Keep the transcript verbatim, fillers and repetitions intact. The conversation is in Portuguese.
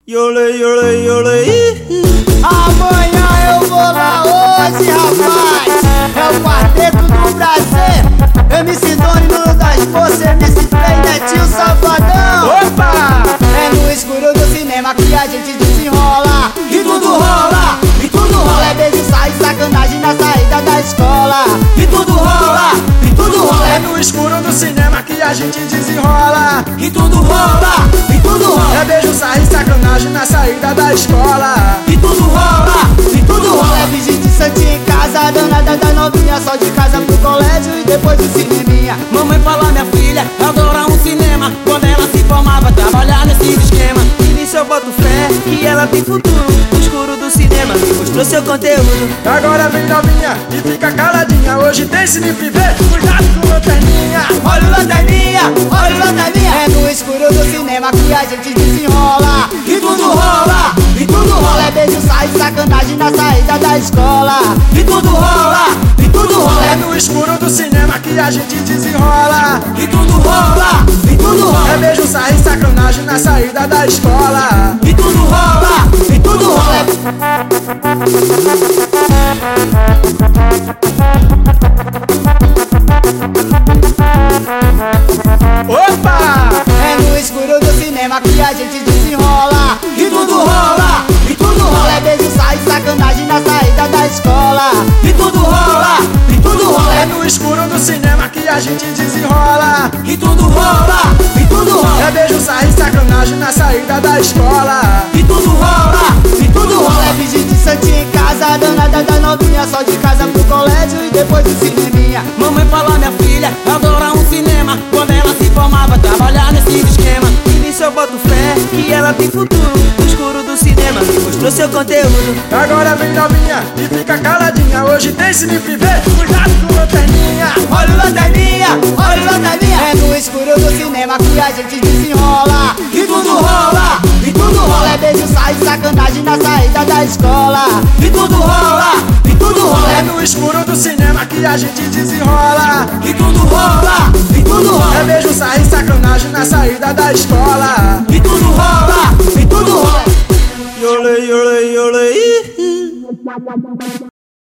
Yole, yole, yole. Amanhã eu vou lá hoje, rapaz. É o quarteto do Brasil. M C Doni, Nuno das Forças, M C Play, Netinho Safadão. Opa! É no escuro do cinema que a gente desenrola. E tudo rola, e tudo rola. É beijo, sai, sacanagem na saída da escola. E tudo rola, e tudo rola. É no escuro do cinema que a gente desenrola. E tudo rola, e tudo rola. É beijo, sai, sacanagem na saída da escola. E tudo rola, e tudo rola. É visita de santinha em casa, danada da novinha, só de casa pro colégio e depois do cineminha. Mamãe fala, minha filha, adora um cinema. Quando ela se formava, trabalhar nesse esquema. E nisso eu boto fé que ela tem futuro. No escuro do cinema me mostrou seu conteúdo. Agora vem novinha e fica caladinha. Hoje tem cine privê, cuidado com lanterninha. Olha o lanterninha, olha o lanterninha. É no escuro do cinema que a gente desenrola. E tudo rola, e tudo rola. É beijo, sai, sacanagem na saída da escola. E tudo rola, e tudo rola. É no escuro do cinema que a gente desenrola. E tudo rola, e tudo rola. É beijo, sai, sacanagem na saída da escola. E tudo rola, e tudo rola. Opa! É no escuro do cinema que a gente desenrola. E tudo rola, e tudo rola. É beijo, sai, sacanagem na saída da escola. E tudo rola, e tudo rola. É no escuro do cinema que a gente desenrola. E tudo rola, e tudo rola. É beijo, sai, sacanagem na saída da escola. E tudo rola, e tudo rola. É vigília de santinha em casa, danada da novinha, só de casa pro colégio e depois do cineminha. Mamãe fala, minha filha, adora um cinema. Quando ela se formava, trabalhar nesse esquema. E nisso eu boto fé que ela tem futuro. No escuro do cinema me mostrou seu conteúdo. Agora vem novinha e fica caladinha. Hoje tem cine privê, cuidado com lanterninha. Olha o lanterninha, olha o lanterninha. É no escuro do cinema que a gente desenrola. E tudo rola, e tudo rola. É beijo, sai, sacanagem na saída da escola. E tudo rola, e tudo rola. É no escuro do cinema que a gente desenrola. E tudo rola, e tudo rola. É beijo, sai, sacanagem na saída da escola. E tudo rola, e tudo rola. Yole, yole, yole.